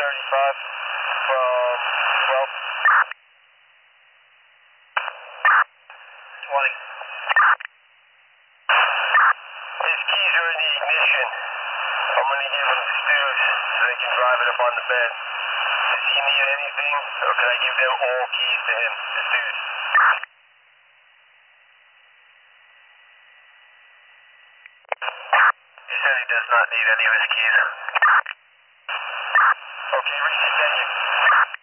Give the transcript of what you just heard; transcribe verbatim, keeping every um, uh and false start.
thirty-five from twelve. twenty. His keys are in the ignition. I'm going to give them to Stews so they can drive it up on the bed. Does he need anything, or can I give them all keys to him, to Stews? He said he does not need any of his keys. Okay, Reese, thank you.